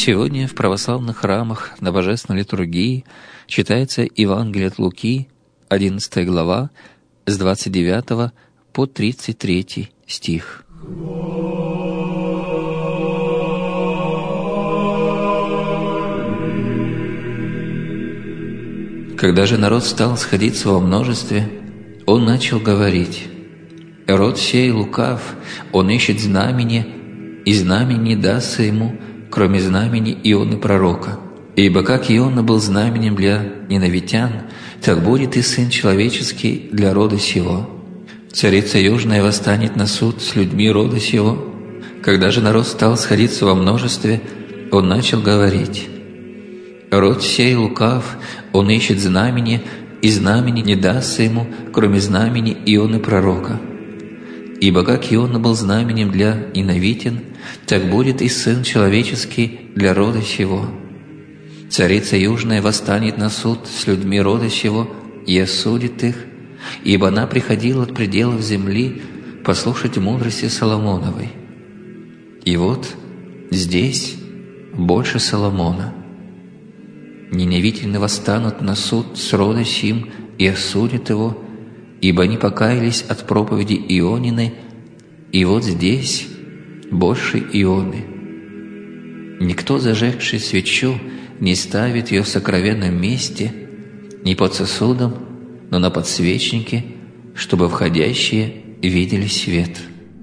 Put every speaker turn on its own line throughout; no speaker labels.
Сегодня в православных храмах на Божественной литургии читается Евангелие от Луки, 11 глава, с 29 по 33 стих. Когда же народ стал сходиться во множестве, он начал говорить: «Род сей лукав, он ищет знамения, и знамение не дастся ему, кроме знамени Ионы пророка. Ибо как Иона был знаменем для ниневитян, так будет и Сын Человеческий для рода сего. Царица Южная восстанет на суд с людьми рода сего». Когда же народ стал сходиться во множестве, он начал говорить: «Род сей лукав, он ищет знамения, и знамени не дастся ему, кроме знамени Ионы пророка. Ибо как Иона был знаменем для ниневитян, так будет и Сын Человеческий для рода сего. Царица Южная восстанет на суд с людьми рода сего и осудит их, ибо она приходила от пределов земли послушать мудрости Соломоновой. И вот здесь больше Соломона. Ниневитяне восстанут на суд с рода сим и осудят его, ибо они покаялись от проповеди Иониной, и вот здесь больше Ионы. Никто, зажегший свечу, не ставит ее в сокровенном месте, не под сосудом, но на подсвечнике, чтобы входящие видели свет».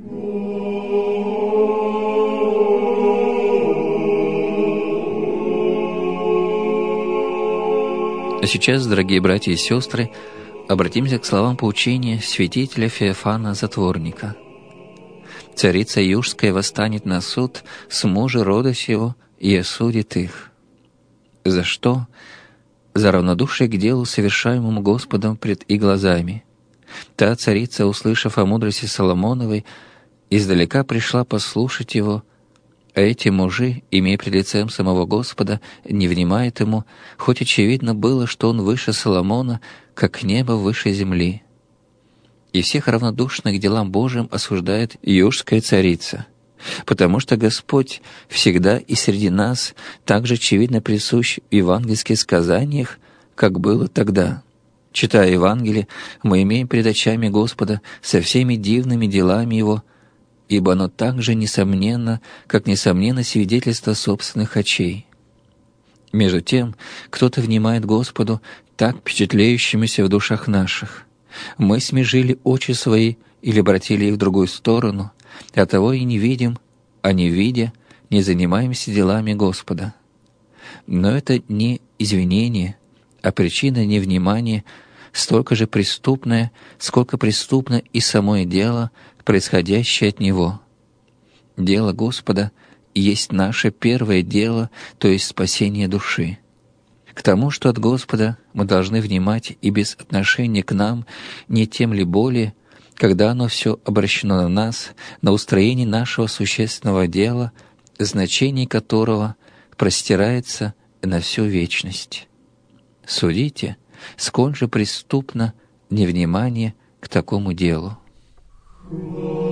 А сейчас, дорогие братья и сестры, обратимся к словам поучения святителя Феофана Затворника. «Царица Южская восстанет на суд с мужа рода сего и осудит их». За что? За равнодушие к делу, совершаемому Господом пред их глазами. Та царица, услышав о мудрости Соломоновой, издалека пришла послушать его, а эти мужи, имея пред лицем самого Господа, не внимают ему, хоть очевидно было, что он выше Соломона, как небо выше земли. И всех равнодушных к делам Божьим осуждает Южская царица, потому что Господь всегда и среди нас так же очевидно присущ в евангельских сказаниях, как было тогда. Читая Евангелие, мы имеем пред очами Господа со всеми дивными делами Его, ибо оно так же несомненно, как несомненно свидетельство собственных очей. Между тем, кто-то внимает Господу так впечатляющимися в душах наших. Мы смежили очи свои или обратили их в другую сторону, оттого и не видим, а не видя, не занимаемся делами Господа. Но это не извинение, а причина невнимания, столько же преступная, сколько преступно и самое дело, происходящее от Него. Дело Господа есть наше первое дело, то есть спасение души. К тому, что от Господа мы должны внимать и без отношения к нам, не тем ли более, когда оно все обращено на нас, на устроение нашего существенного дела, значение которого простирается на всю вечность. Судите, сколь же преступно невнимание к такому делу.